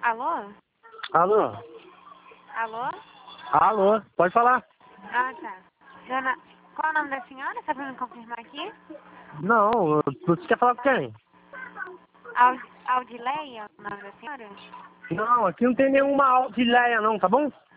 Alô? Alô? Alô? Alô? Pode falar? Ah, tá. Dona... Qual é o nome da senhora? Só pra me confirmar aqui. Não, você quer falar com quem? Audileia é o nome da senhora? Não, aqui não tem nenhuma Audileia não, tá bom?